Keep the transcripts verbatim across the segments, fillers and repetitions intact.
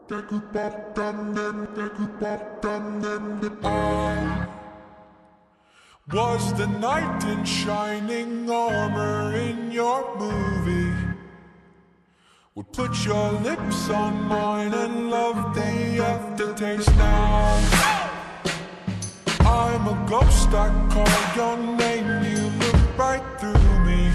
I was the knight in shining armor in your movie. Would put your lips on mine and love the aftertaste. Now I'm a ghost, I call your name, you look right through me.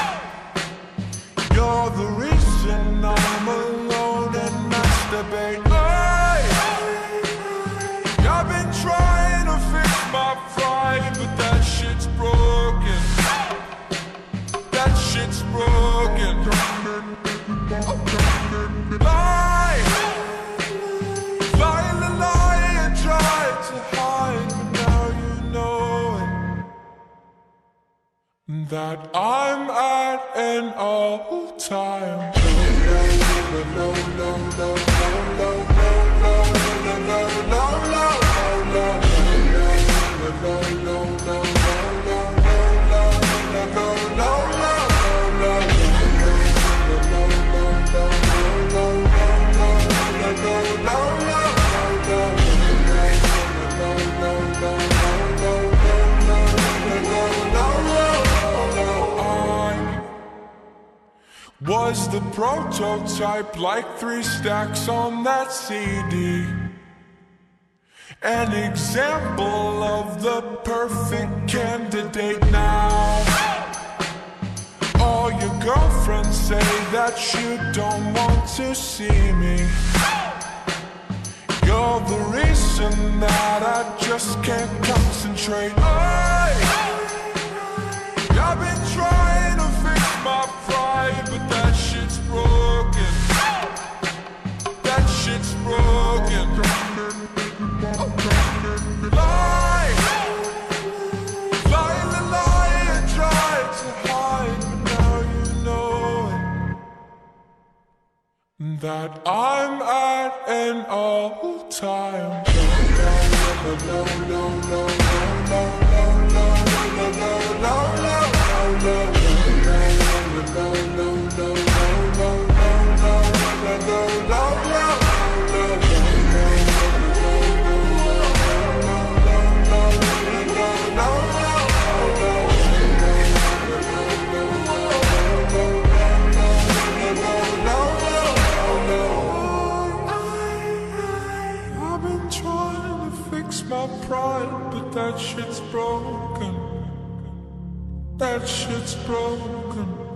You're the reason I'm alone and masturbate. I, I've been trying to fix my pride, but that shit's broken. That shit's broken. Lie, lie, lie, lie, and try to hide, but now you know it, that I'm at an all-time. No, no, no, no, no, no, no, no, no, no, no, was the prototype, like three stacks on that C D. An example of the perfect candidate. Now all your girlfriends say that you don't want to see me. You're the reason that I just can't concentrate. I, I've been trying to fix my pride, but that shit's broken. That shit's broken. Lie, lie, lie, lie, and try to hide, but now you know it, that I'm at an all-time. No, no, no, no, no, no, no, no, no, no, no, no, no. My pride, but that shit's broken. That shit's broken.